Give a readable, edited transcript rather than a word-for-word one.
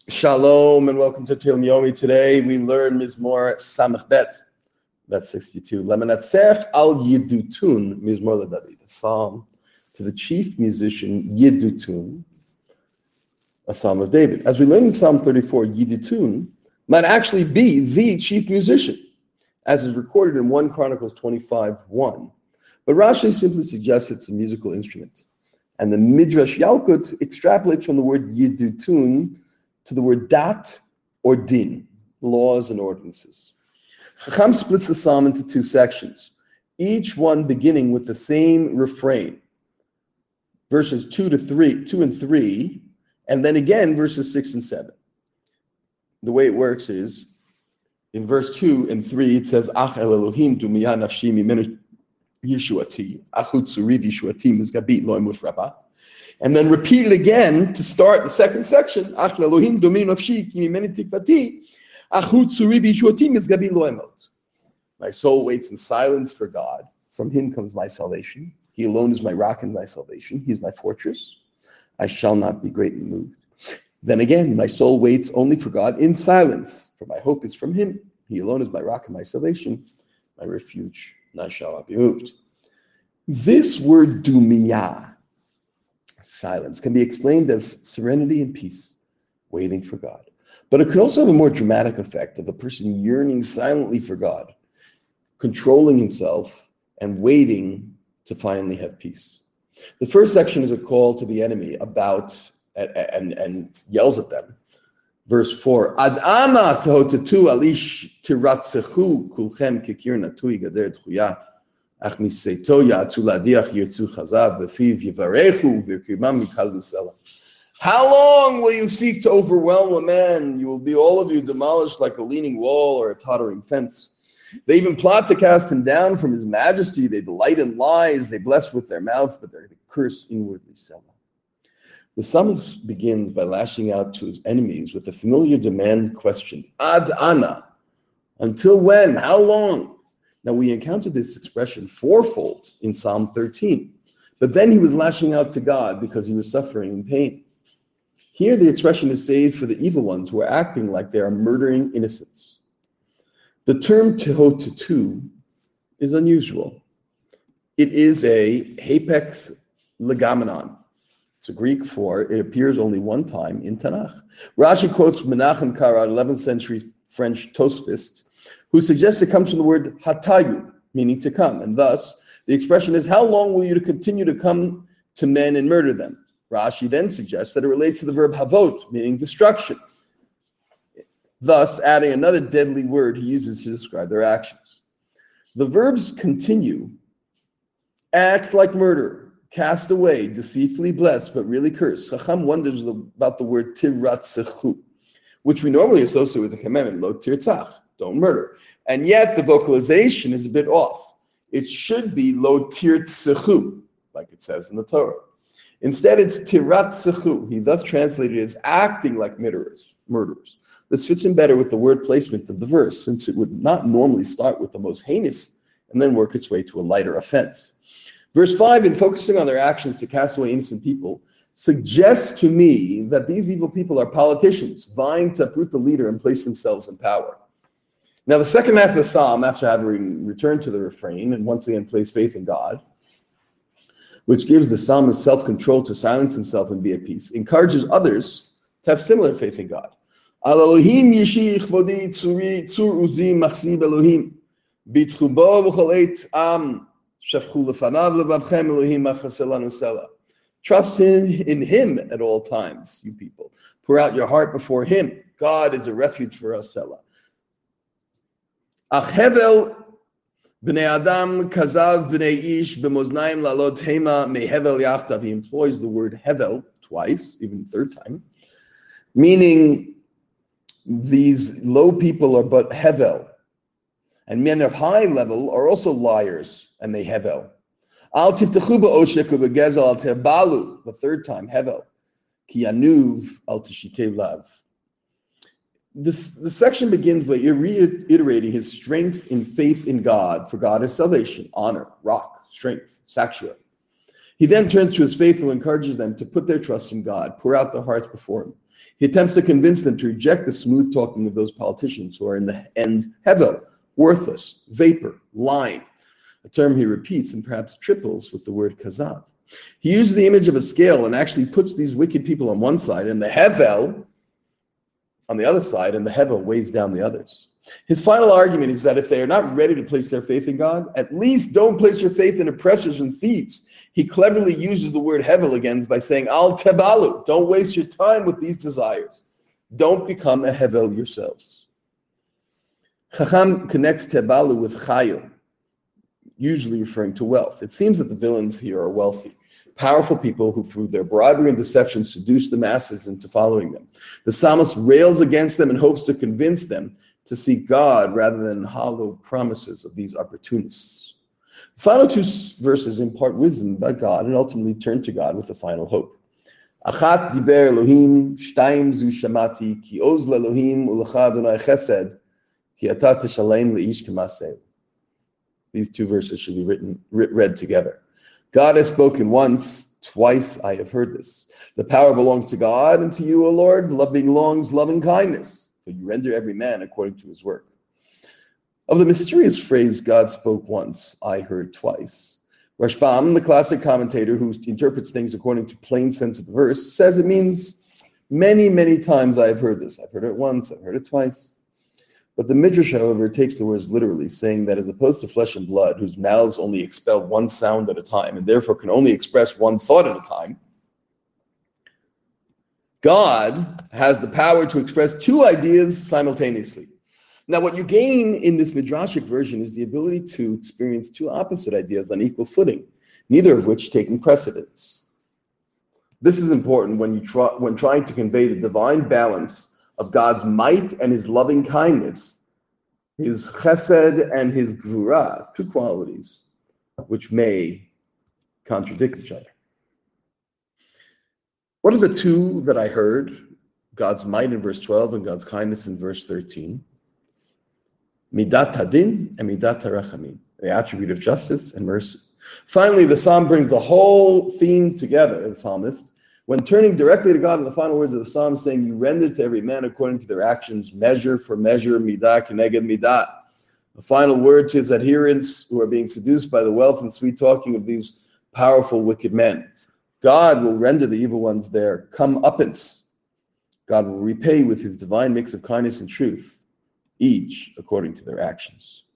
Shalom and welcome to Tehillim Yomi. Today we learn Mizmor Samech Bet. That's 62. Lemenatzech al Yidutun Mizmor LeDavid. A psalm to the chief musician Yidutun, a psalm of David. As we learn in Psalm 34, Yidutun might actually be the chief musician, as is recorded in 1 Chronicles 25:1. But Rashi simply suggests it's a musical instrument. And the Midrash Yalkut extrapolates from the word Yidutun to the word dat or din, laws and ordinances. Chacham splits the psalm into two sections, each one beginning with the same refrain, verses 2 and 3, and then again verses 6 and 7. The way it works is, in verse 2 and 3, it says, Ach el Elohim dumiya nafshi mimenu yeshuati, achu tzuri v'yeshuati mizgabi lo emus rabba. And then repeat it again to start the second section. Ach Elohim dominu nafshi ki mimeni tikvati, achu tzuri v'yeshuati mizgabi lo emot. My soul waits in silence for God. From him comes my salvation. He alone is my rock and my salvation. He is my fortress. I shall not be greatly moved. Then again, my soul waits only for God in silence, for my hope is from him. He alone is my rock and my salvation, my refuge, and I shall not be moved. This word dumiyah, silence, can be explained as serenity and peace, waiting for God. But it could also have a more dramatic effect of a person yearning silently for God, controlling himself and waiting to finally have peace. The first section is a call to the enemy and yells at them. Verse 4, Ad ana tehotetu alish tiratzechu kulchem kikir natui gader tchuya ach miseto ya'atzu ladiach yirtzu chazav v'fiv yivarechu v'kimam mikalu sela. How long will you seek to overwhelm a man? You will be all of you demolished like a leaning wall or a tottering fence. They even plot to cast him down from his majesty. They delight in lies. They bless with their mouth, but they curse inwardly. Selah. The psalmist begins by lashing out to his enemies with a familiar demand question. Ad ana. Until when? How long? Now we encountered this expression fourfold in Psalm 13. But then he was lashing out to God because he was suffering in pain. Here the expression is saved for the evil ones who are acting like they are murdering innocents. The term tehotetu is unusual. It is a hapex legomenon. It's a Greek for it appears only one time in Tanakh. Rashi quotes Menachem Kara, 11th century French Tosfist, who suggests it comes from the word hatayu, meaning to come. And thus, the expression is, how long will you continue to come to men and murder them? Rashi then suggests that it relates to the verb havot, meaning destruction. Thus, adding another deadly word he uses to describe their actions. The verbs continue, act like murder, cast away, deceitfully bless, but really curse. Chacham wonders about the word tiratzechu, which we normally associate with the commandment, lo tirtzach, don't murder. And yet the vocalization is a bit off. It should be lo tirtzechu, like it says in the Torah. Instead, it's tiratzechu. He thus translated it as acting like murderers. This fits in better with the word placement of the verse, since it would not normally start with the most heinous and then work its way to a lighter offense. Verse 5, in focusing on their actions to cast away innocent people, suggests to me that these evil people are politicians vying to uproot the leader and place themselves in power. Now, the second half of the psalm, after having returned to the refrain and once again place faith in God, which gives the psalmist self-control to silence himself and be at peace, encourages others to have similar faith in God. Al Elohim yishich vodi tzur uzi machsib Elohim bitchubo v'chol eit am shafchu lefanav levavchem Elohim achaselanu sela. Trust in him at all times, you people. Pour out your heart before him. God is a refuge for us, Selah. Ach hevel b'nei adam kazav b'nei ish b'moznaim lalod hema mehevel yachtav. He employs the word hevel twice, even the third time, meaning these low people are but hevel, and men of high level are also liars, and they hevel. Al tiftechu ba'oshek u'begezel al tebalu, the third time, hevel, ki yanuv al tishitev lav. The section begins by reiterating his strength in faith in God, for God is salvation, honor, rock, strength, sanctuary. He then turns to his faithful and encourages them to put their trust in God, pour out their hearts before him. He attempts to convince them to reject the smooth talking of those politicians who are in the end hevel, worthless, vapor, lying, a term he repeats and perhaps triples with the word kazav. He uses the image of a scale and actually puts these wicked people on one side and the hevel on the other side, and the hevel weighs down the others. His final argument is that if they are not ready to place their faith in God, at least don't place your faith in oppressors and thieves. He cleverly uses the word hevel again by saying, al tebalu, don't waste your time with these desires. Don't become a hevel yourselves. Chacham connects tebalu with chayil, usually referring to wealth. It seems that the villains here are wealthy, powerful people who through their bribery and deception seduce the masses into following them. The psalmist rails against them and hopes to convince them to seek God rather than hollow promises of these opportunists. The final two verses impart wisdom about God and ultimately turn to God with a final hope. Achat diber Elohim, shtayim zu shamati, ki oz le'Elohim u'lecha Adonai chesed, ki ata teshalem le'ish k'maseh. These two verses should be read together. God has spoken once, twice I have heard this. The power belongs to God, and to you, O Lord, love belongs loving kindness, for you render every man according to his work. Of the mysterious phrase, God spoke once, I heard twice, Rashbam, the classic commentator who interprets things according to plain sense of the verse, says it means many, many times I have heard this. I've heard it once, I've heard it twice. But the Midrash, however, takes the words literally, saying that as opposed to flesh and blood, whose mouths only expel one sound at a time, and therefore can only express one thought at a time, God has the power to express two ideas simultaneously. Now, what you gain in this Midrashic version is the ability to experience two opposite ideas on equal footing, neither of which taking precedence. This is important when trying to convey the divine balance of God's might and his loving kindness, his chesed and his gvura, two qualities which may contradict each other. What are the two that I heard? God's might in verse 12 and God's kindness in verse 13. Midat hadin and midat harachamim, the attribute of justice and mercy. Finally, the psalm brings the whole theme together, the psalmist, when turning directly to God in the final words of the psalm, saying, you render to every man according to their actions, measure for measure, midah keneged midah. A final word to his adherents who are being seduced by the wealth and sweet talking of these powerful wicked men. God will render the evil ones their comeuppance. God will repay with his divine mix of kindness and truth, each according to their actions.